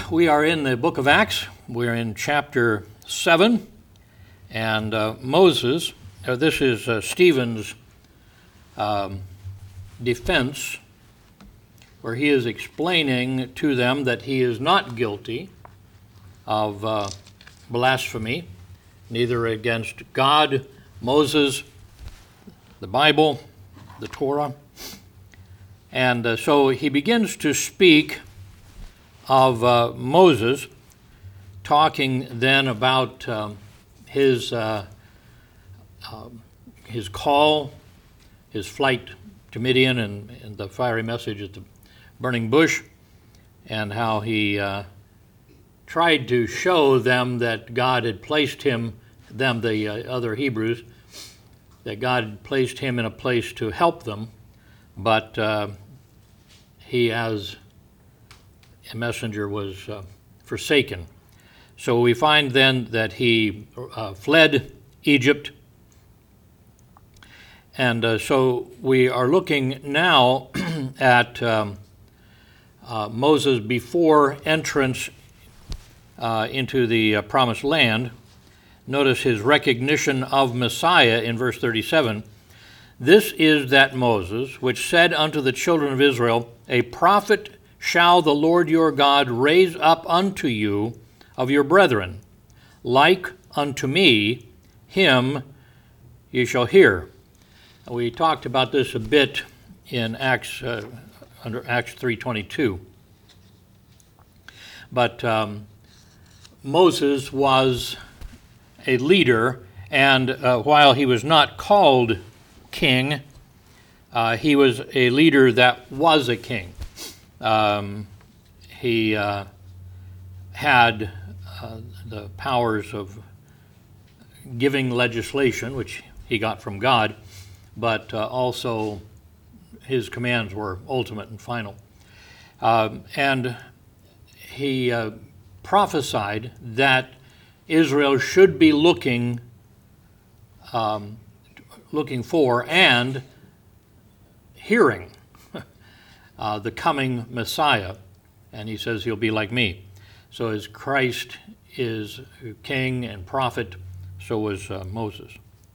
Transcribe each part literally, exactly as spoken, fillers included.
we are in the book of Acts. We're in chapter seven. And uh, Moses, uh, this is uh, Stephen's um, defense, where he is explaining to them that he is not guilty of uh, blasphemy, neither against God, Moses, the Bible, the Torah. And uh, so he begins to speak of uh, Moses, talking then about um, his uh, uh, his call, his flight to Midian, and, and the fiery message at the burning bush, and how he uh, tried to show them that God had placed him, them, the uh, other Hebrews, that God had placed him in a place to help them, but uh, he, as a messenger, was uh, forsaken. So we find then that he uh, fled Egypt. And uh, so we are looking now at um, uh, Moses before entrance uh, into the uh, promised land. Notice his recognition of Messiah in verse thirty-seven. This is that Moses, which said unto the children of Israel, A prophet shall the Lord your God raise up unto you of your brethren, like unto me, him ye shall hear. We talked about this a bit in Acts, uh, under Acts three twenty-two. But um, Moses was a leader, and uh, while he was not called king, uh, he was a leader that was a king. Um, he uh, had uh, the powers of giving legislation, which he got from God, but uh, also his commands were ultimate and final. Um, and he uh, prophesied that Israel should be looking, um, looking for and hearing uh, the coming Messiah. And he says he'll be like me. So as Christ is king and prophet, so was uh, Moses.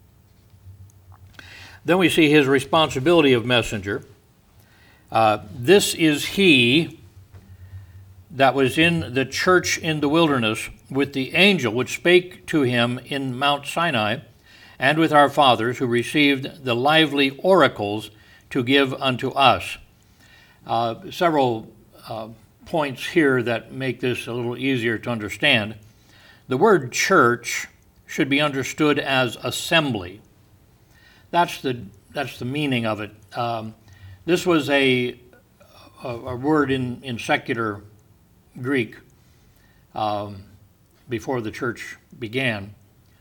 Then we see his responsibility of messenger. Uh, this is he that was in the church in the wilderness with the angel which spake to him in Mount Sinai, and with our fathers who received the lively oracles to give unto us. Uh, several uh, points here that make this a little easier to understand. The word church should be understood as assembly. That's the that's the meaning of it. Um, this was a, a, a word in, in secular Greek um, before the church began.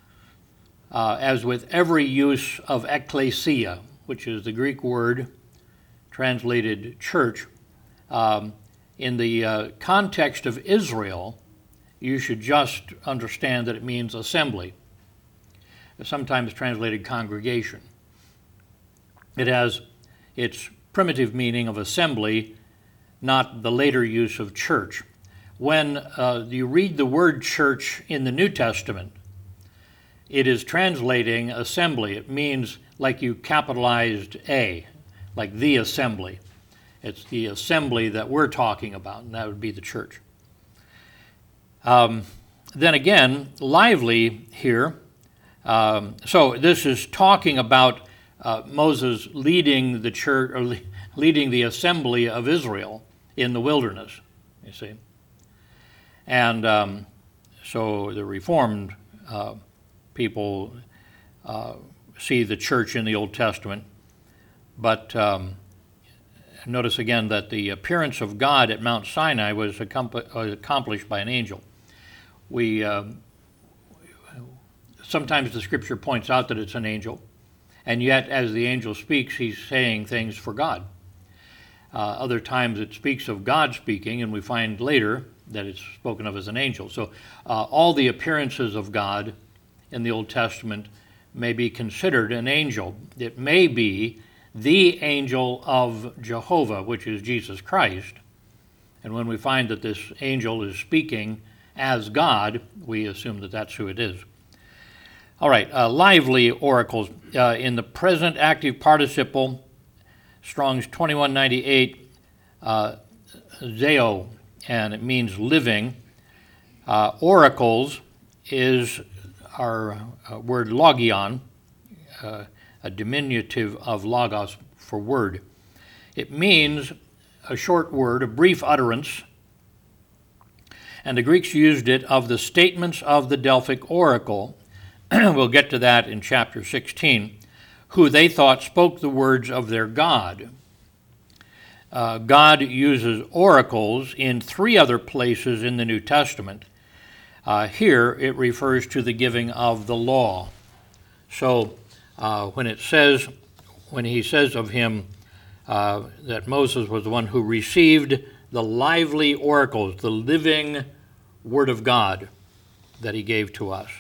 Uh, as with every use of ekklesia, which is the Greek word translated church, um, in the uh, context of Israel, you should just understand that it means assembly. It's sometimes translated congregation. It has its primitive meaning of assembly, not the later use of church. When uh, you read the word church in the New Testament, it is translating assembly. It means like you capitalized A, like the assembly. It's the assembly that we're talking about, and that would be the church. Um, then again, lively here. Um, so this is talking about uh, Moses leading the church, or le- leading the assembly of Israel in the wilderness, you see. And um, so the Reformed uh, people uh, see the church in the Old Testament, but um, notice again that the appearance of God at Mount Sinai was accom- accomplished by an angel. We uh, sometimes the Scripture points out that it's an angel, and yet as the angel speaks, he's saying things for God. Uh, other times it speaks of God speaking, and we find later that it's spoken of as an angel. So uh, all the appearances of God in the Old Testament may be considered an angel. It may be the angel of Jehovah, which is Jesus Christ, And when we find that this angel is speaking as God, we assume that that's who it is. All right, uh, lively oracles. Uh, in the present active participle, Strong's twenty-one ninety-eight, uh, zeo, and it means living. Uh, oracles is our uh, word logion, uh, a diminutive of logos for word. It means a short word, a brief utterance, and the Greeks used it of the statements of the Delphic oracle. We'll get to that in chapter sixteen, who they thought spoke the words of their God. Uh, God uses oracles in three other places in the New Testament. Uh, here it refers to the giving of the law. So uh, when it says, when he says of him uh, that Moses was the one who received the lively oracles, the living word of God that he gave to us.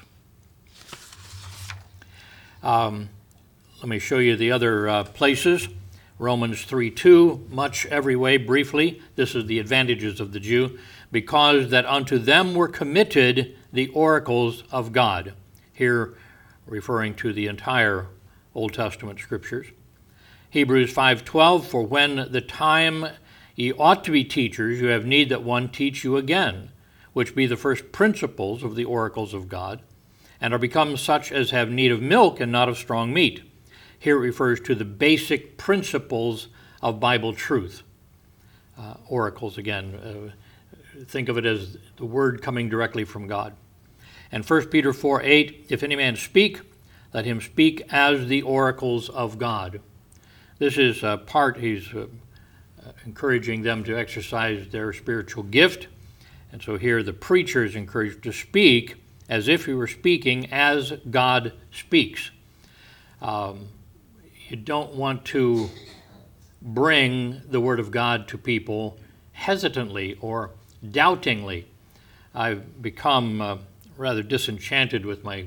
Um, let me show you the other uh, places. Romans three two, much every way, briefly. This is the advantages of the Jew. Because that unto them were committed the oracles of God. Here referring to the entire Old Testament scriptures. Hebrews five twelve, for when the time ye ought to be teachers, you have need that one teach you again, which be the first principles of the oracles of God, and are become such as have need of milk and not of strong meat. Here it refers to the basic principles of Bible truth. Uh, oracles, again, uh, think of it as the word coming directly from God. And First Peter four eight, if any man speak, let him speak as the oracles of God. This is a part, he's uh, encouraging them to exercise their spiritual gift. And so here the preacher is encouraged to speak as if he were speaking as God speaks. Um, you don't want to bring the Word of God to people hesitantly or doubtingly. I've become uh, rather disenchanted with my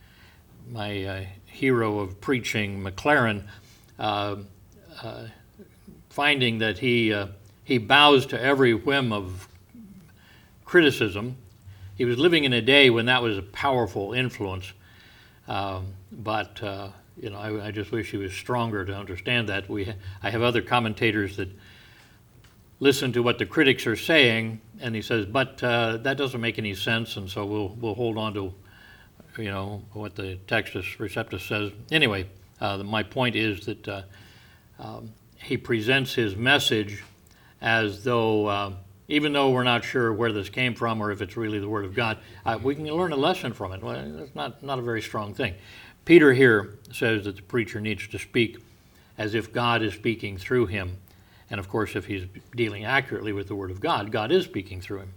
my uh, hero of preaching, McLaren, uh, uh, finding that he uh, he bows to every whim of criticism. He was living in a day when that was a powerful influence, um, but uh, you know, I, I just wish he was stronger to understand that. We, ha- I have other commentators that listen to what the critics are saying, and he says, but uh, that doesn't make any sense, and so we'll we'll hold on to, you know, what the Textus Receptus says. Anyway, uh, the, my point is that uh, um, he presents his message as though, uh, even though we're not sure where this came from or if it's really the Word of God, uh, we can learn a lesson from it. Well, that's not, not a very strong thing. Peter here says that the preacher needs to speak as if God is speaking through him. And of course, if he's dealing accurately with the Word of God, God is speaking through him.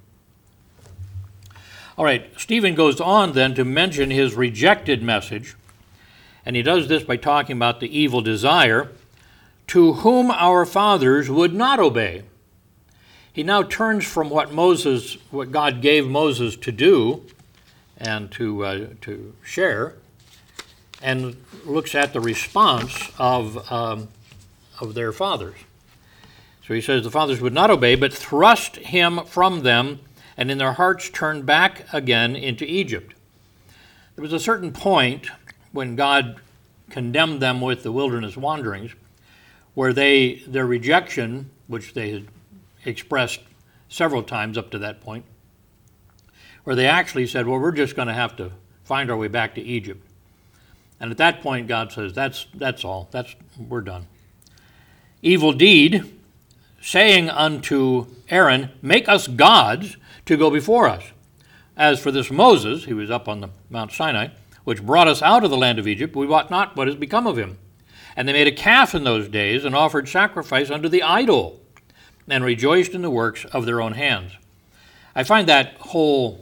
All right, Stephen goes on then to mention his rejected message, and he does this by talking about the evil desire, to whom our fathers would not obey. He now turns from what Moses, what God gave Moses to do and to uh, to share, and looks at the response of um, of their fathers. So he says the fathers would not obey, but thrust him from them, and in their hearts turned back again into Egypt. There was a certain point when God condemned them with the wilderness wanderings, where they their rejection, which they had expressed several times up to that point, where they actually said, well, we're just going to have to find our way back to Egypt. And at that point, God says, that's that's all. That's we're done. Evil deed, saying unto Aaron, make us gods to go before us. As for this Moses, he was up on the Mount Sinai, which brought us out of the land of Egypt, we wot not what has become of him. And they made a calf in those days and offered sacrifice unto the idol, and rejoiced in the works of their own hands. I find that whole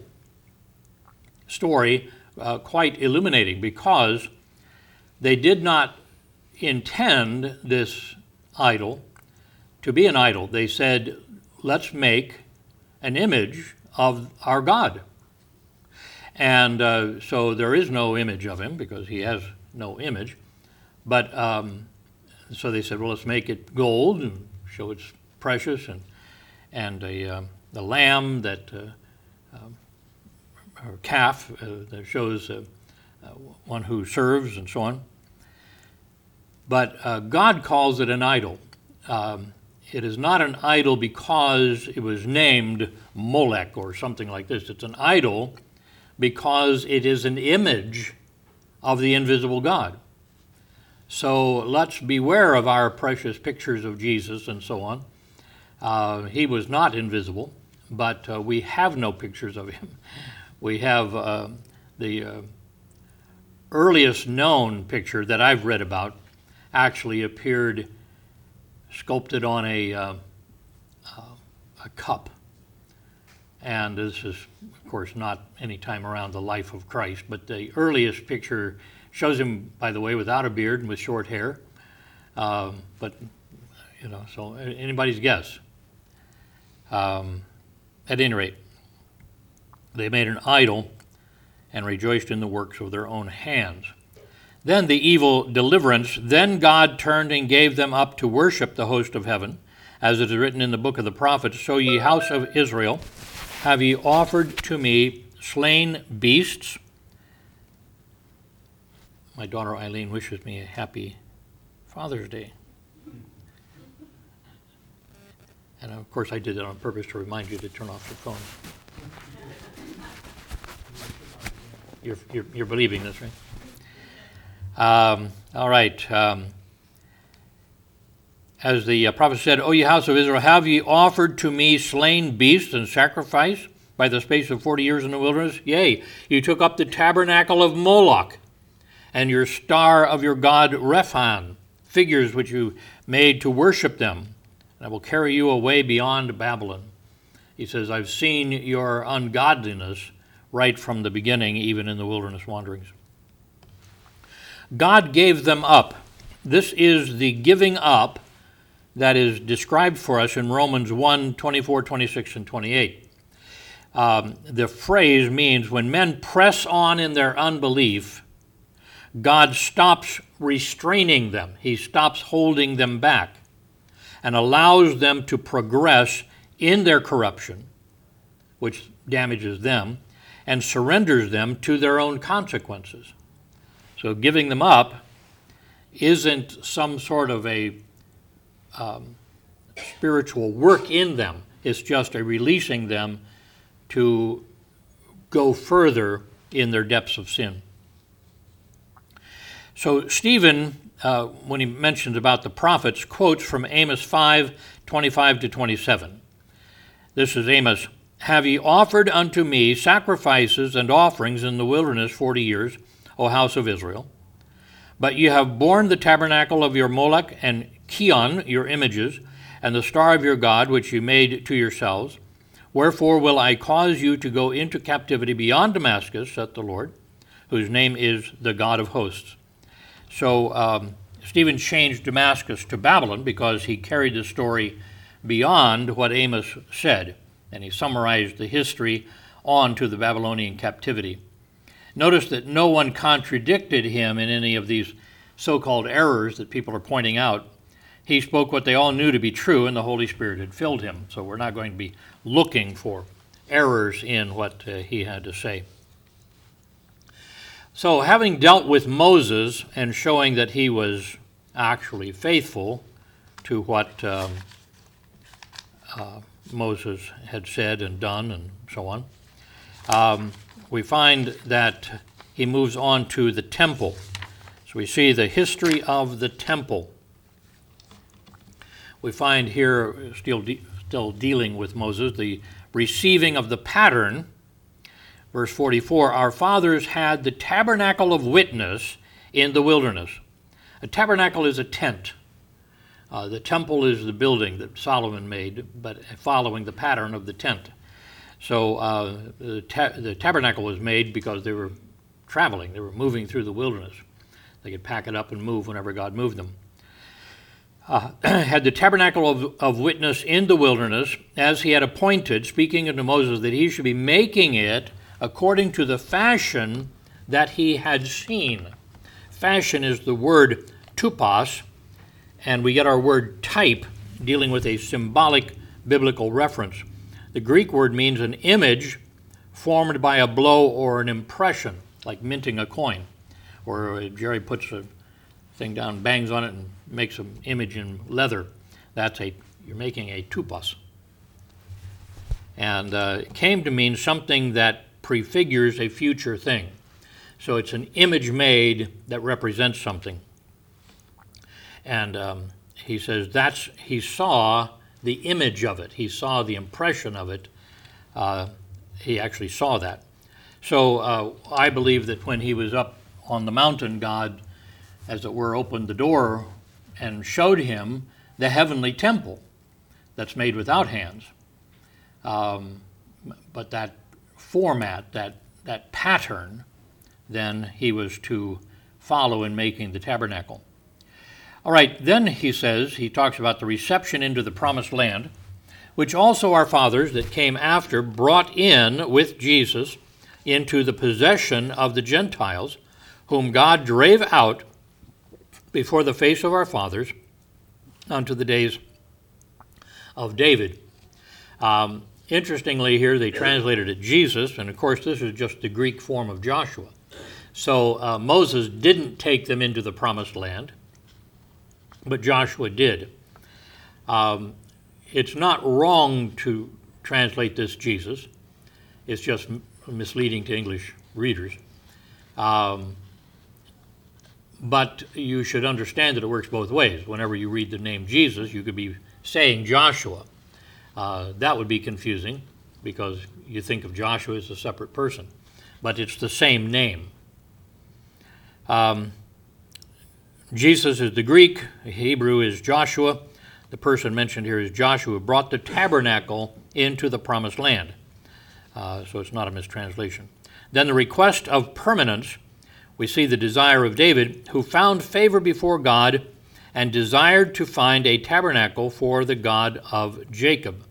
story uh, quite illuminating, because they did not intend this idol to be an idol. They said, let's make an image of our God. And uh, so there is no image of him, because he has no image. But um, so they said, well, let's make it gold and show it's precious. And and a uh, the lamb that uh, um, or calf uh, that shows uh, uh, one who serves and so on. But uh, God calls it an idol. Um, it is not an idol because it was named Molech or something like this. It's an idol because it is an image of the invisible God. So let's beware of our precious pictures of Jesus and so on. Uh, he was not invisible, but uh, we have no pictures of him. We have uh, the uh, earliest known picture that I've read about actually appeared sculpted on a, uh, uh, a cup. And this is, of course, not any time around the life of Christ, but the earliest picture shows him, by the way, without a beard and with short hair. Um, but, you know, so anybody's guess. Um, at any rate, they made an idol and rejoiced in the works of their own hands. Then the evil deliverance, then God turned and gave them up to worship the host of heaven, as it is written in the book of the prophets, So ye house of Israel, have ye offered to me slain beasts? My daughter Eileen wishes me a happy Father's Day. And of course I did that on purpose to remind you to turn off your phone. You're, you're, you're believing this, right? Um, all right. Um, as the uh, prophet said, O ye house of Israel, have ye offered to me slain beasts and sacrifice by the space of forty years in the wilderness? Yea, you took up the tabernacle of Moloch and your star of your god Rephan, figures which you made to worship them. And I will carry you away beyond Babylon. He says, I've seen your ungodliness right from the beginning, even in the wilderness wanderings. God gave them up. This is the giving up that is described for us in Romans one, twenty-four, twenty-six, and twenty-eight. Um, the phrase means when men press on in their unbelief, God stops restraining them. He stops holding them back and allows them to progress in their corruption, which damages them, and surrenders them to their own consequences. So giving them up isn't some sort of a um, spiritual work in them. It's just a releasing them to go further in their depths of sin. So Stephen, uh, when he mentions about the prophets, quotes from Amos five, twenty-five to twenty-seven. This is Amos. Have ye offered unto me sacrifices and offerings in the wilderness forty years, O house of Israel? But ye have borne the tabernacle of your Moloch and Chion, your images, and the star of your God, which you made to yourselves. Wherefore will I cause you to go into captivity beyond Damascus, saith the Lord, whose name is the God of hosts. So um, Stephen changed Damascus to Babylon because he carried the story beyond what Amos said, and he summarized the history on to the Babylonian captivity. Notice that no one contradicted him in any of these so-called errors that people are pointing out. He spoke what they all knew to be true, and the Holy Spirit had filled him. So we're not going to be looking for errors in what uh, he had to say. So having dealt with Moses and showing that he was actually faithful to what um, uh, Moses had said and done and so on, um, we find that he moves on to the temple. So we see the history of the temple. We find here, still, de- still dealing with Moses, the receiving of the pattern. Verse forty-four, our fathers had the tabernacle of witness in the wilderness. A tabernacle is a tent. Uh, the temple is the building that Solomon made, but following the pattern of the tent. So uh, the, ta- the tabernacle was made because they were traveling. They were moving through the wilderness. They could pack it up and move whenever God moved them. Uh, had the tabernacle of, of witness in the wilderness, as he had appointed, speaking unto Moses, that he should be making it according to the fashion that he had seen. Fashion is the word tupos, and we get our word type, dealing with a symbolic biblical reference. The Greek word means an image formed by a blow or an impression, like minting a coin. Or Jerry puts a thing down, bangs on it, and makes an image in leather. That's a, you're making a tupos. And uh, it came to mean something that prefigures a future thing. So it's an image made that represents something. And um, he says that's, he saw the image of it. He saw the impression of it. Uh, he actually saw that. So uh, I believe that when he was up on the mountain, God, as it were, opened the door and showed him the heavenly temple that's made without hands. Um, but that format, that, that pattern, then he was to follow in making the tabernacle. All right, then he says, he talks about the reception into the promised land, which also our fathers that came after brought in with Jesus into the possession of the Gentiles, whom God drave out before the face of our fathers unto the days of David. Um, interestingly here, they translated it Jesus, and of course this is just the Greek form of Joshua. So uh, Moses didn't take them into the promised land, but Joshua did. Um, it's not wrong to translate this Jesus. It's just misleading to English readers. Um, but you should understand that it works both ways. Whenever you read the name Jesus, you could be saying Joshua. Uh, that would be confusing because you think of Joshua as a separate person. But it's the same name. Um, Jesus is the Greek, the Hebrew is Joshua. The person mentioned here is Joshua, brought the tabernacle into the promised land. Uh, so it's not a mistranslation. Then the request of permanence, we see the desire of David, who found favor before God and desired to find a tabernacle for the God of Jacob.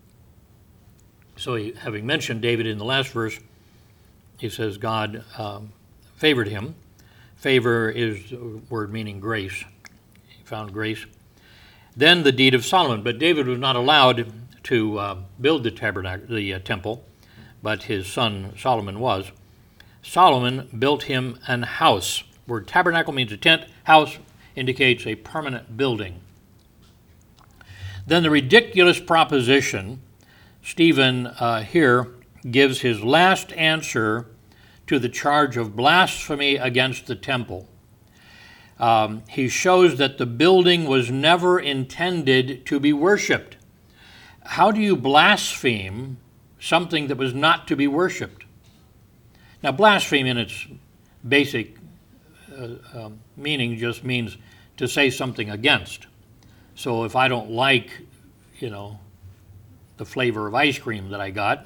So he, having mentioned David in the last verse, he says God um, favored him. Favor is a word meaning grace. He found grace. Then the deed of Solomon. But David was not allowed to uh, build the tabernacle, the uh, temple, but his son Solomon was. Solomon built him an house. The word tabernacle means a tent. House indicates a permanent building. Then the ridiculous proposition, Stephen uh, here gives his last answer to the charge of blasphemy against the temple. Um, he shows that the building was never intended to be worshipped. How do you blaspheme something that was not to be worshipped? Now, blaspheme in its basic uh, uh, meaning just means to say something against. So if I don't like, you know, the flavor of ice cream that I got,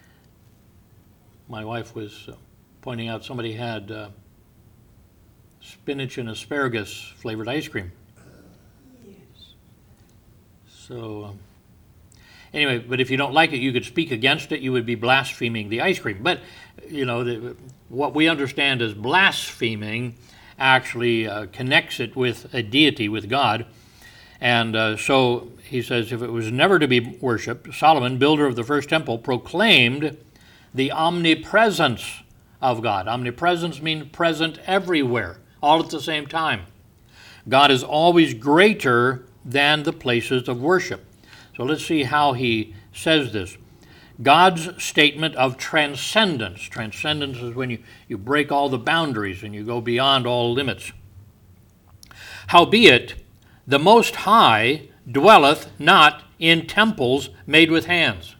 my wife was uh, pointing out somebody had uh, spinach and asparagus flavored ice cream. Yes. So, um, anyway, but if you don't like it, you could speak against it. You would be blaspheming the ice cream. But, you know, the, what we understand as blaspheming actually uh, connects it with a deity, with God. And uh, so he says, if it was never to be worshipped, Solomon, builder of the first temple, proclaimed the omnipresence of God. Omnipresence means present everywhere, all at the same time. God is always greater than the places of worship. So let's see how he says this. God's statement of transcendence. Transcendence is when you, you break all the boundaries and you go beyond all limits. Howbeit, the Most High dwelleth not in temples made with hands.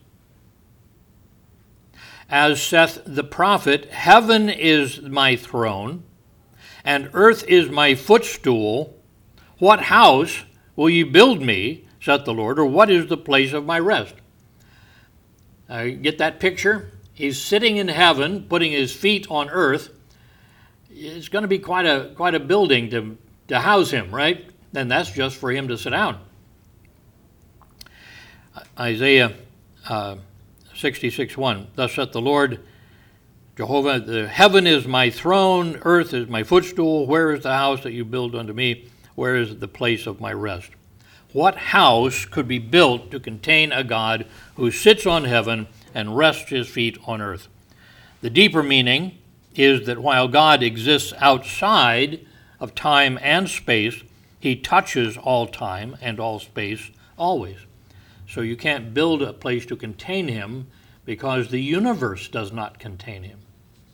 As saith the prophet, heaven is my throne, and earth is my footstool. What house will ye build me, saith the Lord, or what is the place of my rest? Uh, get that picture? He's sitting in heaven, putting his feet on earth. It's going to be quite a quite a building to, to house him, right? And that's just for him to sit down. Isaiah uh, sixty-six one, thus saith the Lord, Jehovah, the heaven is my throne, earth is my footstool. Where is the house that you build unto me? Where is the place of my rest? What house could be built to contain a God who sits on heaven and rests his feet on earth? The deeper meaning is that while God exists outside of time and space, he touches all time and all space always. So you can't build a place to contain him because the universe does not contain him.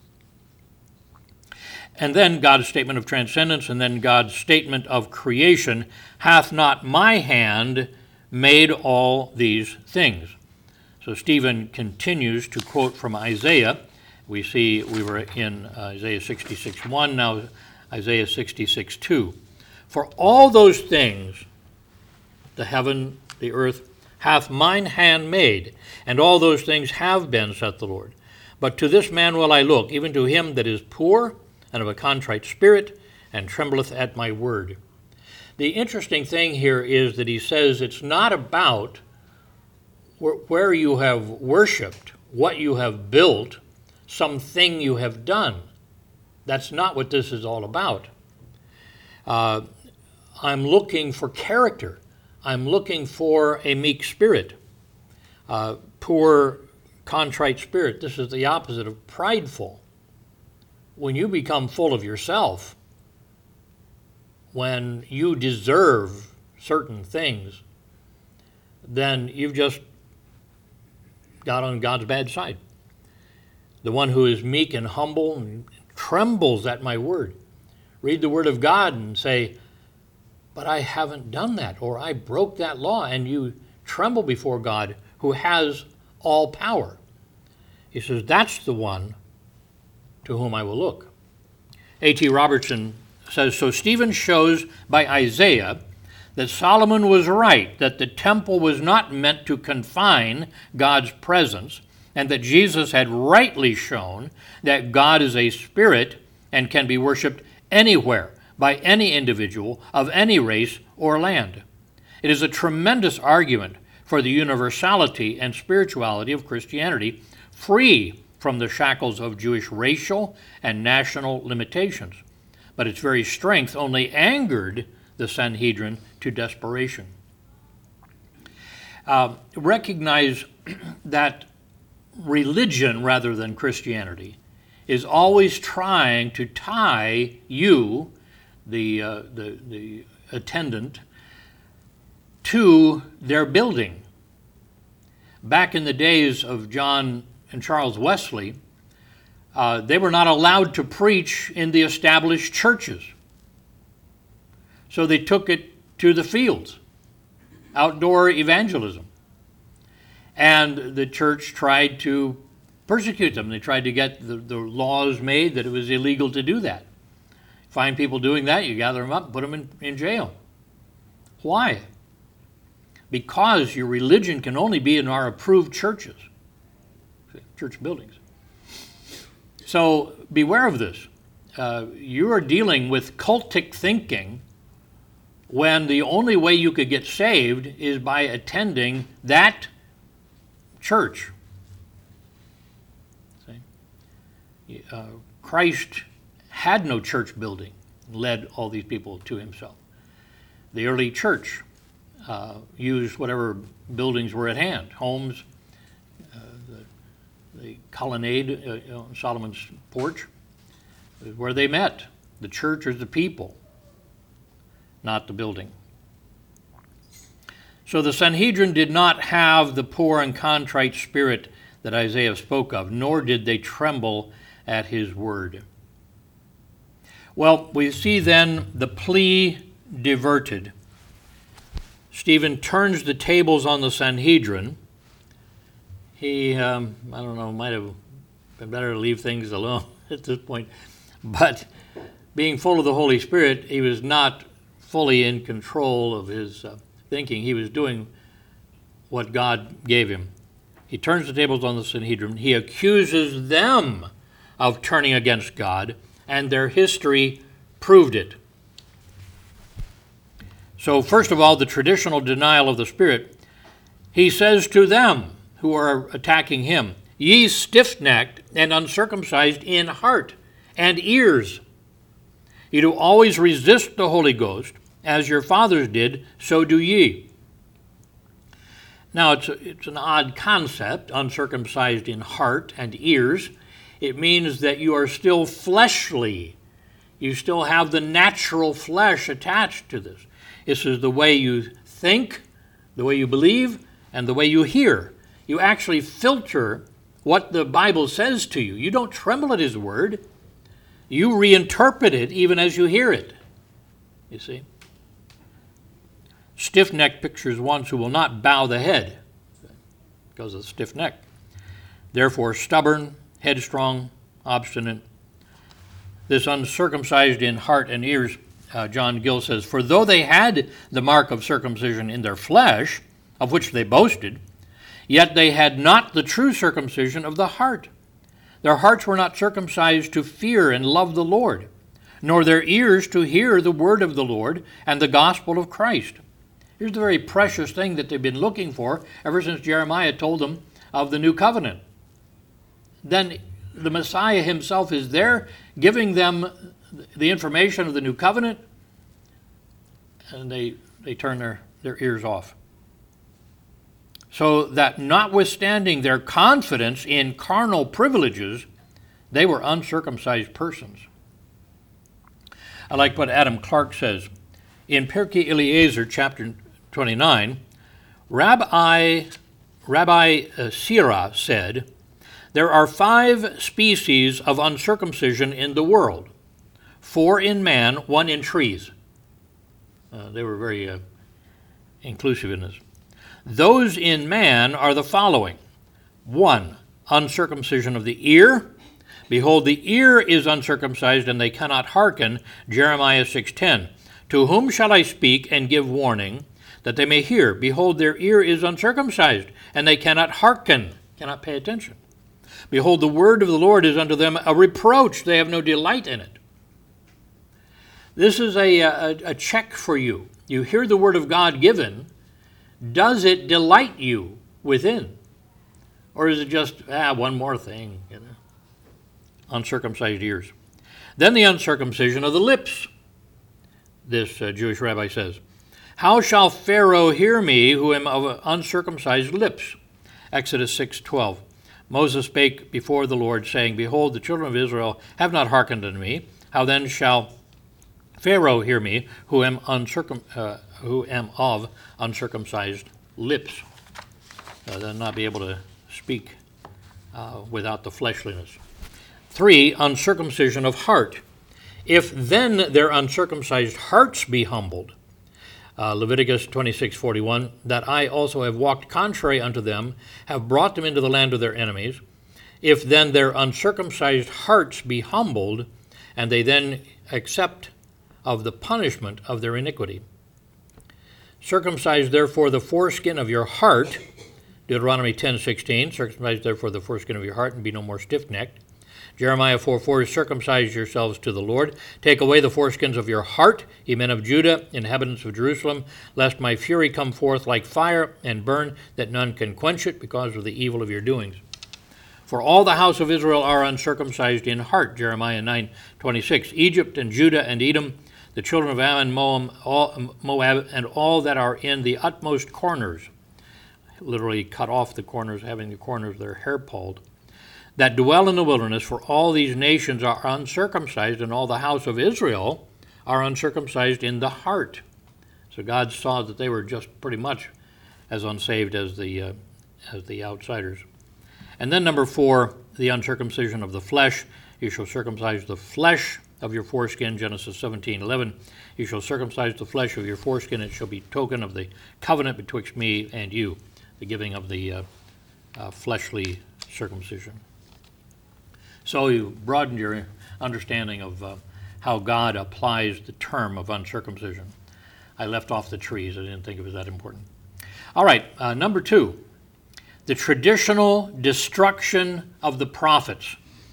And then God's statement of transcendence, and then God's statement of creation, hath not my hand made all these things? So Stephen continues to quote from Isaiah. We see we were in Isaiah sixty-six one, now Isaiah sixty-six two. For all those things, the heaven, the earth, hath mine hand made, and all those things have been, saith the Lord. But to this man will I look, even to him that is poor, and of a contrite spirit, and trembleth at my word. The interesting thing here is that he says it's not about where you have worshiped, what you have built, something you have done. That's not what this is all about. Uh, I'm looking for character. I'm looking for a meek spirit, uh, poor, contrite spirit. This is the opposite of prideful. When you become full of yourself, when you deserve certain things, then you've just got on God's bad side. The one who is meek and humble and trembles at my word. Read the word of God and say, but I haven't done that, or I broke that law, and you tremble before God who has all power. He says, that's the one to whom I will look. A T Robertson says, so Stephen shows by Isaiah that Solomon was right, that the temple was not meant to confine God's presence, and that Jesus had rightly shown that God is a spirit and can be worshipped anywhere by any individual of any race or land. It is a tremendous argument for the universality and spirituality of Christianity, free from the shackles of Jewish racial and national limitations. But its very strength only angered the Sanhedrin to desperation. Uh, recognize that religion, rather than Christianity, is always trying to tie you, the, uh, the, the attendant, to their building. Back in the days of John and Charles Wesley, uh, they were not allowed to preach in the established churches. So they took it to the fields, outdoor evangelism. And the church tried to persecute them. They tried to get the, the laws made that it was illegal to do that. Find people doing that, you gather them up and put them in, in jail. Why? Because your religion can only be in our approved churches, church buildings. So beware of this. Uh, you are dealing with cultic thinking when the only way you could get saved is by attending that church. See? Uh, Christ had no church building, led all these people to himself. The early church uh, used whatever buildings were at hand, homes, uh, the, the colonnade, uh, you know, Solomon's porch, is where they met. The church is the people, not the building. So the Sanhedrin did not have the poor and contrite spirit that Isaiah spoke of, nor did they tremble at his word. Well, we see then the plea diverted. Stephen turns the tables on the Sanhedrin. He, um, I don't know, might have been better to leave things alone at this point. But being full of the Holy Spirit, he was not fully in control of his uh, thinking. He was doing what God gave him. He turns the tables on the Sanhedrin. He accuses them of turning against God, and their history proved it. So first of all, the traditional denial of the Spirit. He says to them who are attacking him, ye stiff-necked and uncircumcised in heart and ears. You do always resist the Holy Ghost, as your fathers did, so do ye. Now, it's, a, it's an odd concept, uncircumcised in heart and ears. It means that you are still fleshly. You still have the natural flesh attached to this. This is the way you think, the way you believe, and the way you hear. You actually filter what the Bible says to you. You don't tremble at his word. You reinterpret it even as you hear it. You see? Stiff-necked pictures one who will not bow the head because of the stiff neck. Therefore, stubborn, headstrong, obstinate. This uncircumcised in heart and ears, uh, John Gill says, for though they had the mark of circumcision in their flesh, of which they boasted, yet they had not the true circumcision of the heart. Their hearts were not circumcised to fear and love the Lord, nor their ears to hear the word of the Lord and the gospel of Christ. Here's the very precious thing that they've been looking for ever since Jeremiah told them of the new covenant. Then the Messiah himself is there giving them the information of the new covenant, and they, they turn their, their ears off. So that notwithstanding their confidence in carnal privileges, they were uncircumcised persons. I like what Adam Clark says. In Pirkei Eliezer, chapter twenty-nine, Rabbi, Rabbi Sirah said, there are five species of uncircumcision in the world, four in man, one in trees. Uh, they were very uh, inclusive in this. Those in man are the following. One, uncircumcision of the ear. Behold, the ear is uncircumcised, and they cannot hearken, Jeremiah six ten. To whom shall I speak and give warning, that they may hear? Behold, their ear is uncircumcised, and they cannot hearken, cannot pay attention. Behold, the word of the Lord is unto them a reproach. They have no delight in it. This is a, a, a check for you. You hear the word of God given. Does it delight you within? Or is it just, ah, one more thing, you know? Uncircumcised ears. Then the uncircumcision of the lips. This uh, Jewish rabbi says, how shall Pharaoh hear me who am of uncircumcised lips? Exodus six twelve. Moses spake before the Lord, saying, behold, the children of Israel have not hearkened unto me. How then shall Pharaoh hear me, who am uncircum uh, who am of uncircumcised lips? Uh, they'll not be able to speak uh, without the fleshliness. Three, uncircumcision of heart. If then their uncircumcised hearts be humbled, uh, Leviticus twenty-six forty-one, that I also have walked contrary unto them, have brought them into the land of their enemies. If then their uncircumcised hearts be humbled, and they then accept of the punishment of their iniquity. Circumcise therefore the foreskin of your heart, Deuteronomy ten sixteen, circumcise therefore the foreskin of your heart, and be no more stiff-necked. Jeremiah four four, circumcise yourselves to the Lord. Take away the foreskins of your heart, ye men of Judah, inhabitants of Jerusalem, lest my fury come forth like fire and burn, that none can quench it, because of the evil of your doings. For all the house of Israel are uncircumcised in heart, Jeremiah nine twenty-six. Egypt and Judah and Edom, the children of Ammon, Moab, all, Moab, and all that are in the utmost corners, literally cut off the corners, having the corners of their hair pulled, that dwell in the wilderness, for all these nations are uncircumcised, and all the house of Israel are uncircumcised in the heart. So God saw that they were just pretty much as unsaved as the uh, as the outsiders. And then number four, the uncircumcision of the flesh. You shall circumcise the flesh of your foreskin, Genesis seventeen eleven. You shall circumcise the flesh of your foreskin. It shall be token of the covenant betwixt me and you, the giving of the uh, uh, fleshly circumcision. So you broadened your understanding of uh, how God applies the term of uncircumcision. I left off the trees. I didn't think it was that important. All right, uh, number two, the traditional destruction of the prophets.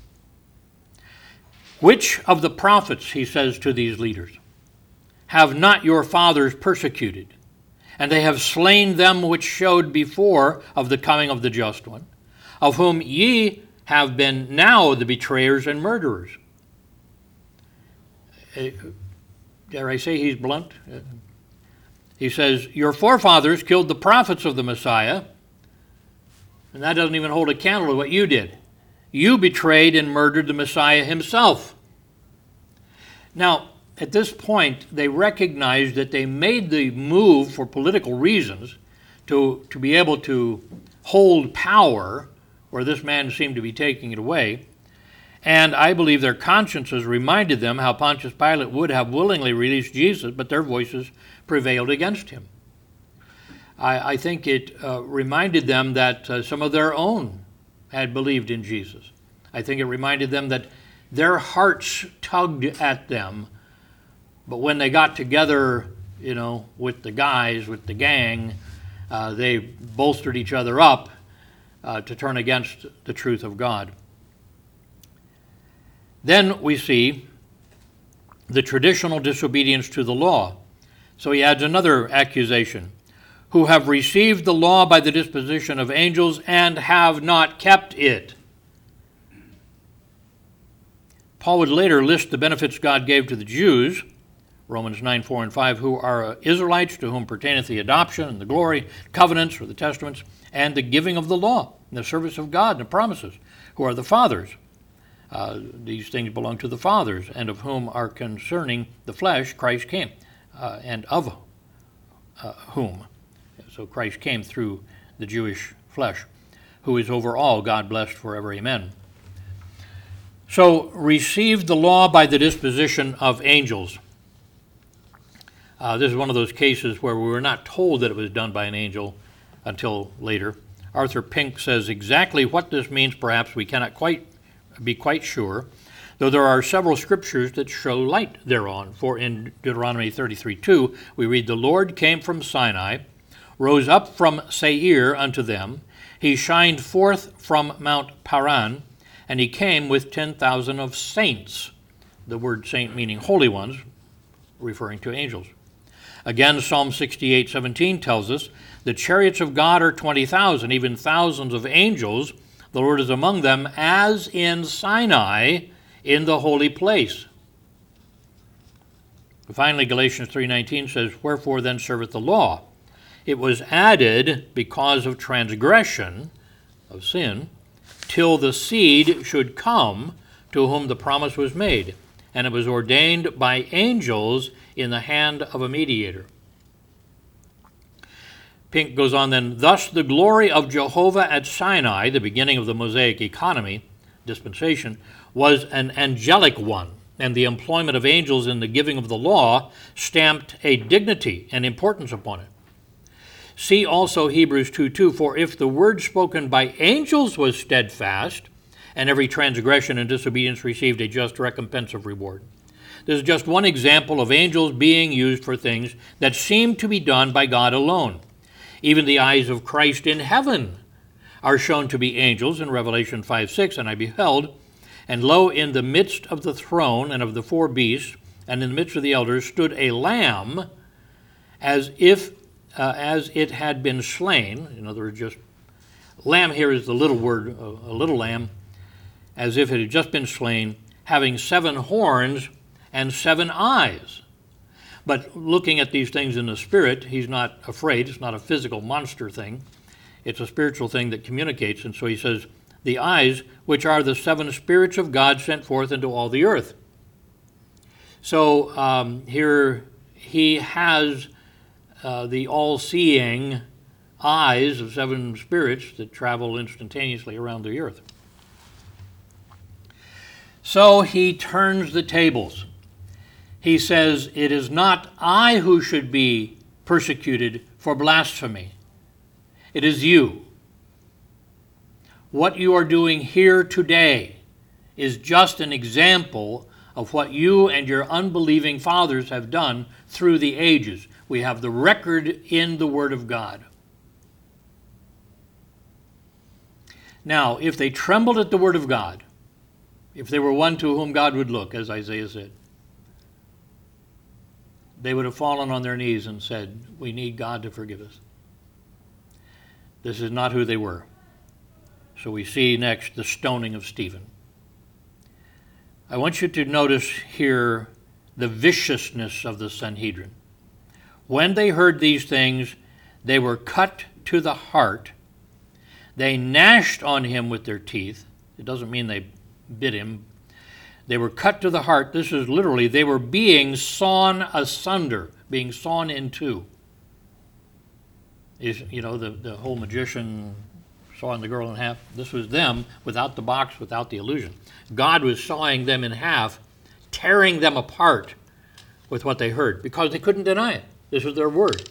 Which of the prophets, he says to these leaders, have not your fathers persecuted? And they have slain them which showed before of the coming of the just one, of whom ye have been now the betrayers and murderers. Uh, dare I say he's blunt? Uh, He says, your forefathers killed the prophets of the Messiah, and that doesn't even hold a candle to what you did. You betrayed and murdered the Messiah himself. Now, at this point, they recognized that they made the move for political reasons to, to be able to hold power where this man seemed to be taking it away. And I believe their consciences reminded them how Pontius Pilate would have willingly released Jesus, but their voices prevailed against him. I, I think it uh, reminded them that uh, some of their own had believed in Jesus. I think it reminded them that their hearts tugged at them, but when they got together, you know, with the guys, with the gang, uh, they bolstered each other up uh, to turn against the truth of God. Then we see the traditional disobedience to the law. So he adds another accusation. Who have received the law by the disposition of angels and have not kept it. Paul would later list the benefits God gave to the Jews, Romans nine, four and five, who are Israelites, to whom pertaineth the adoption and the glory, covenants or the testaments, and the giving of the law, and the service of God and the promises, who are the fathers. Uh, these things belong to the fathers, and of whom are concerning the flesh Christ came, uh, and of uh, whom. So Christ came through the Jewish flesh, who is over all, God blessed forever, amen. So, received the law by the disposition of angels. Uh, this is one of those cases where we were not told that it was done by an angel until later. Arthur Pink says exactly what this means, perhaps we cannot quite be quite sure, though there are several scriptures that show light thereon. For in Deuteronomy thirty-three two, we read, the Lord came from Sinai, rose up from Seir unto them. He shined forth from Mount Paran, and he came with ten thousand of saints. The word saint meaning holy ones, referring to angels. Again, Psalm sixty-eight seventeen tells us, the chariots of God are twenty thousand, even thousands of angels. The Lord is among them, as in Sinai, in the holy place. Finally, Galatians three nineteen says, wherefore then serveth the law? It was added because of transgression, of sin, till the seed should come to whom the promise was made. And it was ordained by angels in the hand of a mediator. Pink goes on then, thus the glory of Jehovah at Sinai, the beginning of the Mosaic economy, dispensation, was an angelic one, and the employment of angels in the giving of the law stamped a dignity and importance upon it. See also Hebrews two two, for if the word spoken by angels was steadfast, and every transgression and disobedience received a just recompense of reward. This is just one example of angels being used for things that seem to be done by God alone. Even the eyes of Christ in heaven are shown to be angels in Revelation five six, and I beheld, and lo, in the midst of the throne and of the four beasts, and in the midst of the elders, stood a lamb, as if uh, as it had been slain. In other words, just lamb here is the little word, a, a little lamb, as if it had just been slain, having seven horns and seven eyes. But looking at these things in the spirit, he's not afraid. It's not a physical monster thing. It's a spiritual thing that communicates. And so he says, the eyes, which are the seven spirits of God sent forth into all the earth. So um, here he has uh, the all-seeing eyes of seven spirits that travel instantaneously around the earth. So he turns the tables. He says, it is not I who should be persecuted for blasphemy. It is you. What you are doing here today is just an example of what you and your unbelieving fathers have done through the ages. We have the record in the Word of God. Now, if they trembled at the Word of God, if they were one to whom God would look, as Isaiah said, they would have fallen on their knees and said, we need God to forgive us. This is not who they were. So we see next the stoning of Stephen. I want you to notice here the viciousness of the Sanhedrin. When they heard these things, they were cut to the heart. They gnashed on him with their teeth. It doesn't mean they bit him. They were cut to the heart. This is literally, they were being sawn asunder, being sawn in two. Is, you know, the, the whole magician sawing the girl in half. This was them without the box, without the illusion. God was sawing them in half, tearing them apart with what they heard, because they couldn't deny it. This was their word.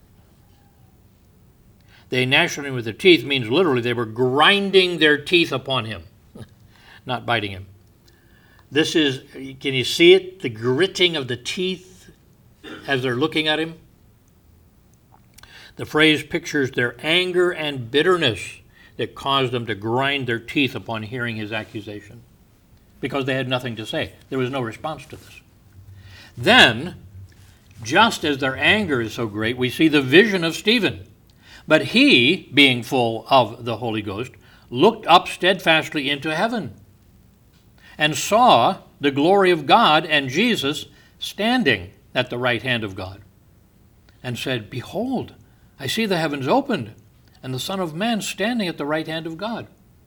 They gnashed on him with their teeth means literally they were grinding their teeth upon him, not biting him. This is, can you see it? The gritting of the teeth as they're looking at him. The phrase pictures their anger and bitterness that caused them to grind their teeth upon hearing his accusation, because they had nothing to say. There was no response to this. Then, just as their anger is so great, we see the vision of Stephen. But he, being full of the Holy Ghost, looked up steadfastly into heaven and saw the glory of God and Jesus standing at the right hand of God, and said, Behold, I see the heavens opened, and the Son of Man standing at the right hand of God.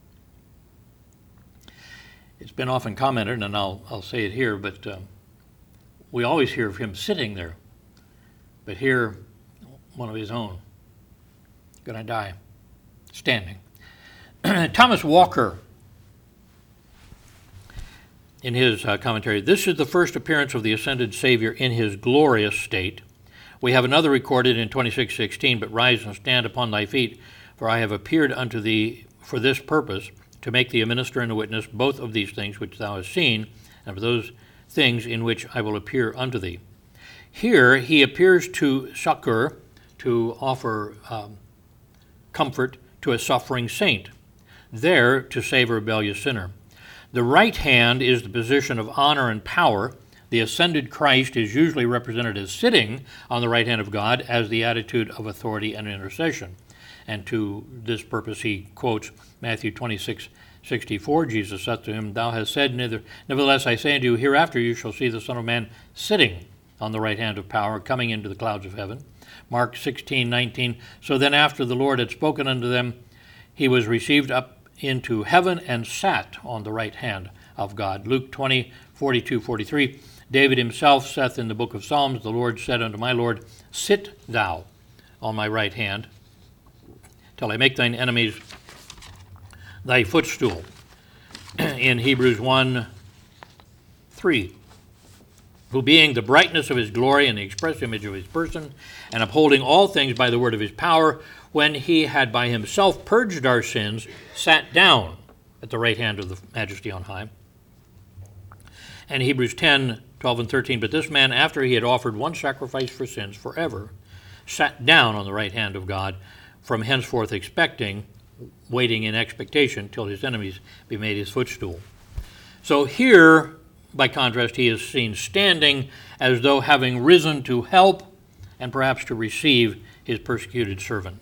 It's been often commented, and I'll, I'll say it here, but uh, we always hear of him sitting there. But here, one of his own, going to die, standing. Thomas Walker, in his uh, commentary, this is the first appearance of the ascended Savior in his glorious state. We have another recorded in twenty-six sixteen, but rise and stand upon thy feet, for I have appeared unto thee for this purpose, to make thee a minister and a witness, both of these things which thou hast seen, and of those things in which I will appear unto thee. Here he appears to succor, to offer um, comfort to a suffering saint, there to save a rebellious sinner. The right hand is the position of honor and power. The ascended Christ is usually represented as sitting on the right hand of God as the attitude of authority and intercession. And to this purpose he quotes Matthew twenty-six sixty-four. Jesus said to him, Thou hast said, Nevertheless I say unto you, hereafter you shall see the Son of Man sitting on the right hand of power, coming into the clouds of heaven. Mark sixteen nineteen. So then after the Lord had spoken unto them, he was received up into heaven and sat on the right hand of God. Luke twenty forty-two forty-three. David himself saith in the book of Psalms, The Lord said unto my Lord, Sit thou on my right hand, till I make thine enemies thy footstool. In Hebrews one three. Who being the brightness of his glory and the express image of his person, and upholding all things by the word of his power, when he had by himself purged our sins, sat down at the right hand of the Majesty on high. And Hebrews ten twelve and thirteen, but this man, after he had offered one sacrifice for sins forever, sat down on the right hand of God, from henceforth expecting, waiting in expectation, till his enemies be made his footstool. So here, by contrast, he is seen standing as though having risen to help and perhaps to receive his persecuted servant.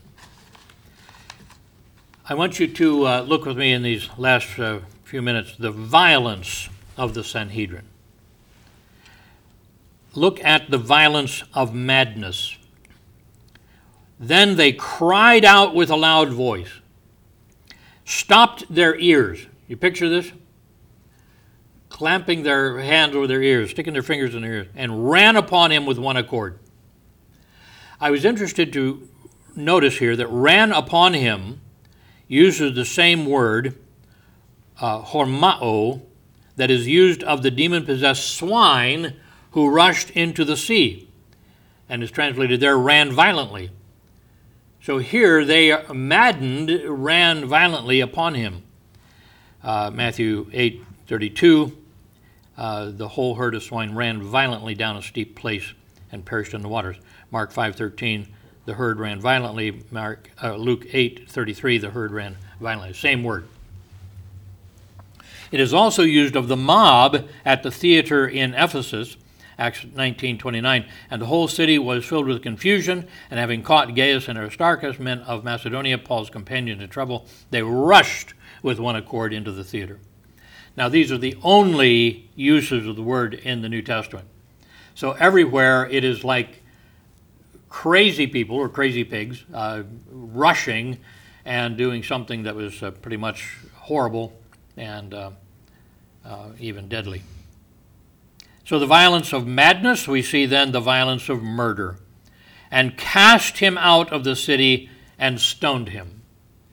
I want you to uh, look with me in these last uh, few minutes, the violence of the Sanhedrin. Look at the violence of madness. Then they cried out with a loud voice, stopped their ears. You picture this? Clamping their hands over their ears, sticking their fingers in their ears, and ran upon him with one accord. I was interested to notice here that ran upon him uses the same word, uh, hormao, that is used of the demon-possessed swine who rushed into the sea, and is translated there, ran violently. So here they, maddened, ran violently upon him. Uh, Matthew eight thirty-two, uh, the whole herd of swine ran violently down a steep place and perished in the waters. Mark five thirteen, the herd ran violently. Mark, uh, Luke eight thirty-three, the herd ran violently. Same word. It is also used of the mob at the theater in Ephesus, Acts nineteen twenty-nine, and the whole city was filled with confusion, and having caught Gaius and Aristarchus, men of Macedonia, Paul's companions in trouble, they rushed with one accord into the theater. Now, these are the only uses of the word in the New Testament. So everywhere it is like crazy people, or crazy pigs, uh, rushing and doing something that was uh, pretty much horrible and uh, uh, even deadly. So the violence of madness, we see then the violence of murder. And cast him out of the city and stoned him.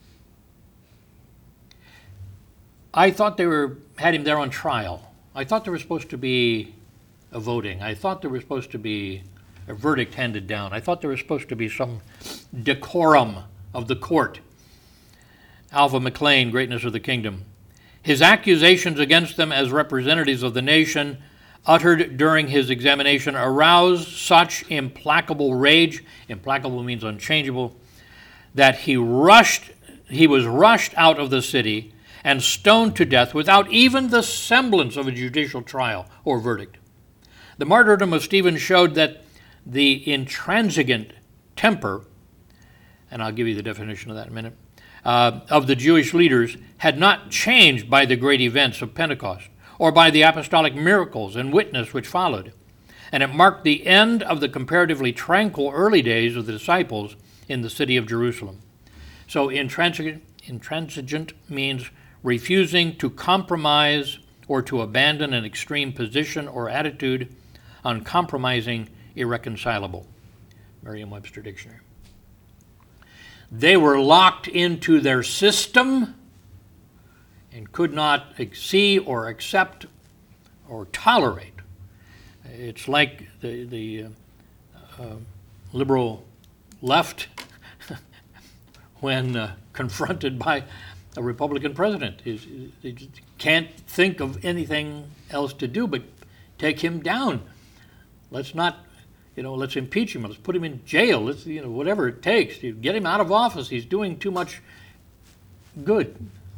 I thought they were had him there on trial. I thought there was supposed to be a voting. I thought there was supposed to be a verdict handed down. I thought there was supposed to be some decorum of the court. Alva McLean, Greatness of the Kingdom. His accusations against them as representatives of the nation, uttered during his examination, aroused such implacable rage, implacable means unchangeable, that he rushed, he was rushed out of the city and stoned to death without even the semblance of a judicial trial or verdict. The martyrdom of Stephen showed that the intransigent temper, and I'll give you the definition of that in a minute, uh, of the Jewish leaders had not changed by the great events of Pentecost or by the apostolic miracles and witness which followed. And it marked the end of the comparatively tranquil early days of the disciples in the city of Jerusalem. So intransigent, intransigent means refusing to compromise or to abandon an extreme position or attitude, uncompromising, irreconcilable. Merriam-Webster Dictionary. They were locked into their system and could not see or accept or tolerate. It's like the, the uh, uh, liberal left when uh, confronted by a Republican president. They can't think of anything else to do but take him down. Let's not, you know, let's impeach him. Let's put him in jail. Let's, you know, whatever it takes. You get him out of office. He's doing too much good.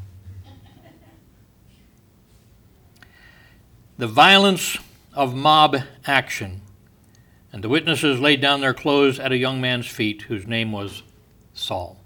The violence of mob action. And the witnesses laid down their clothes at a young man's feet whose name was Saul.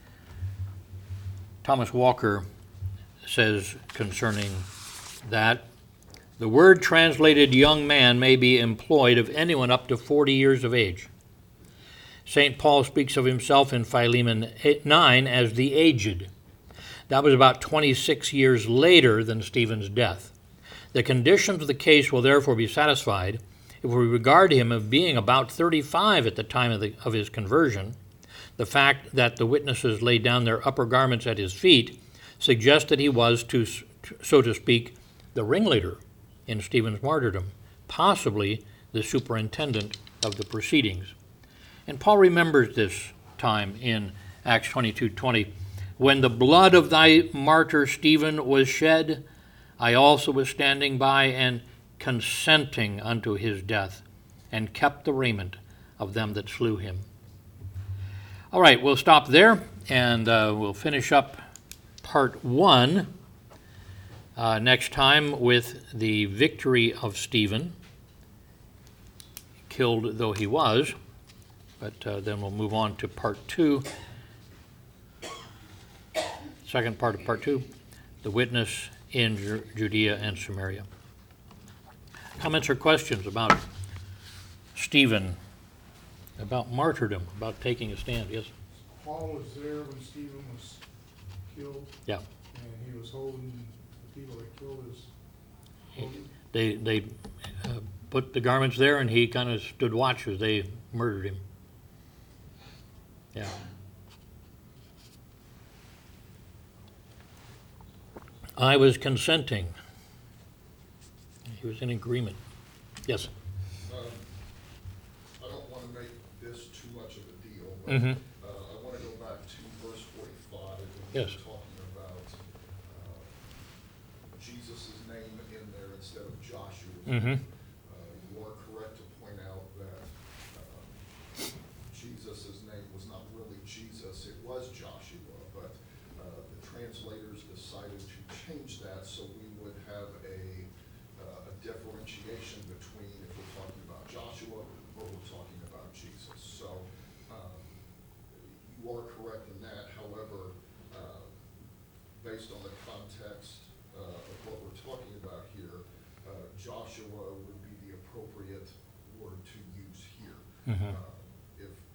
Thomas Walker says concerning that, the word translated young man may be employed of anyone up to forty years of age. Saint Paul speaks of himself in Philemon nine as the aged. That was about twenty-six years later than Stephen's death. The conditions of the case will therefore be satisfied if we regard him as being about thirty-five at the time of, the, of his conversion. The fact that the witnesses laid down their upper garments at his feet suggests that he was, to, so to speak, the ringleader in Stephen's martyrdom, possibly the superintendent of the proceedings. And Paul remembers this time in Acts twenty-two twenty. When the blood of thy martyr Stephen was shed, I also was standing by and consenting unto his death, and kept the raiment of them that slew him. All right, we'll stop there, and uh, we'll finish up part one uh, next time with the victory of Stephen, killed though he was, but uh, then we'll move on to part two, second part of part two, the witness in Ju- Judea and Samaria. Comments or questions about Stephen, about martyrdom, about taking a stand? Yes? Paul was there when Stephen was killed. Yeah. And he was holding the people that killed his. Holding. They they uh, put the garments there, and he kind of stood watch as they murdered him. Yeah. I was consenting. He was in agreement. Yes? Um, I don't want to make this too much of a deal, but Mm-hmm. uh, I want to go back to verse forty-five. When Yes. we're talking about uh, Jesus' name in there instead of Joshua. Mm-hmm. Uh, you are correct to point out that uh, Jesus' name was not really Jesus, it was Joshua, but uh, the translators decided to change that so we would have a uh, a differentiation between if we're talking about Joshua or we're talking about Jesus. So um, you are correct in that. However, uh, based on the context uh, of what we're talking about here, uh, Joshua would be the appropriate word to use here. Mhm. Uh, if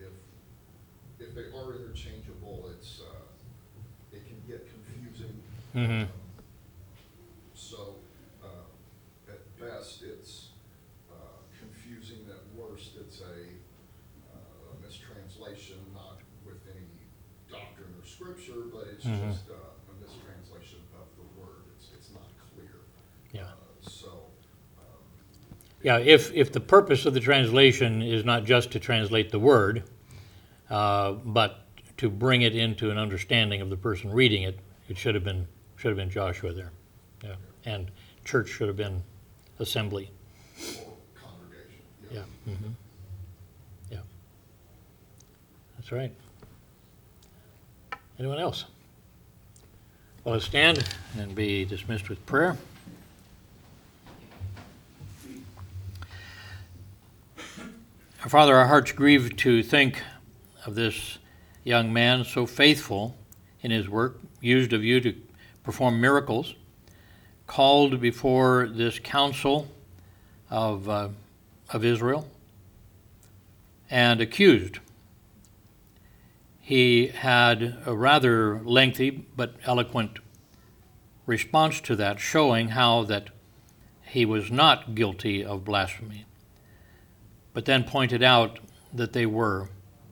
interchangeable. It's, uh, it can get confusing. Mhm. Um, So, uh, at best, it's uh, confusing. At worst, it's a uh, a mistranslation, not with any doctrine or scripture, but it's Mhm. just uh, a mistranslation of the word. It's, it's not clear. Yeah. Uh, So, um, Yeah, if, if the purpose of the translation is not just to translate the word, uh, but to bring it into an understanding of the person reading it, it should have been, should have been Joshua there. Yeah, and church should have been assembly. or congregation. Yeah. Mhm. Yeah. That's right. Anyone else? Well, let's stand and be dismissed with prayer. Our Father, our hearts grieve to think of this young man so faithful in his work, used of you to perform miracles, called before this council of, uh, of Israel, and accused. He had a rather lengthy but eloquent response to that, showing how that he was not guilty of blasphemy, but then pointed out that they were.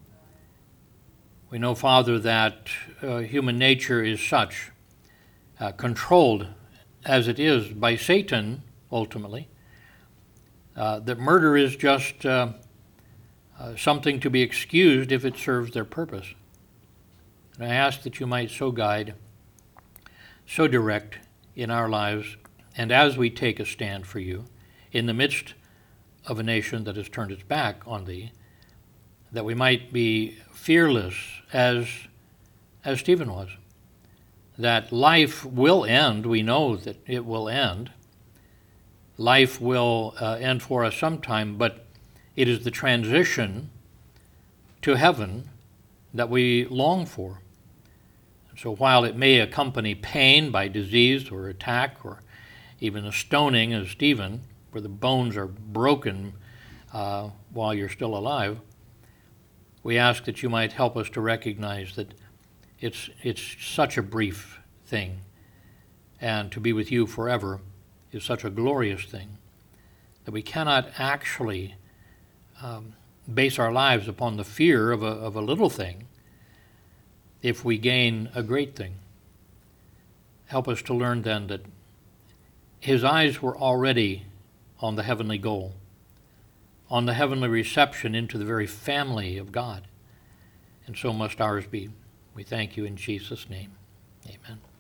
We know, Father, that uh, human nature is such, uh, controlled as it is by Satan, ultimately, uh, that murder is just uh, uh, something to be excused if it serves their purpose. And I ask that you might so guide, so direct in our lives, and as we take a stand for you, in the midst of a nation that has turned its back on thee, that we might be fearless as, as Stephen was. That life will end, we know that it will end. Life will uh, end for us sometime, but it is the transition to heaven that we long for. So while it may accompany pain by disease or attack or even a stoning as Stephen, where the bones are broken uh, while you're still alive, we ask that you might help us to recognize that it's, it's such a brief thing, and to be with you forever is such a glorious thing that we cannot actually um, base our lives upon the fear of a, of a little thing if we gain a great thing. Help us to learn then that his eyes were already on the heavenly goal, on the heavenly reception into the very family of God, and so must ours be. We thank you in Jesus' name. Amen.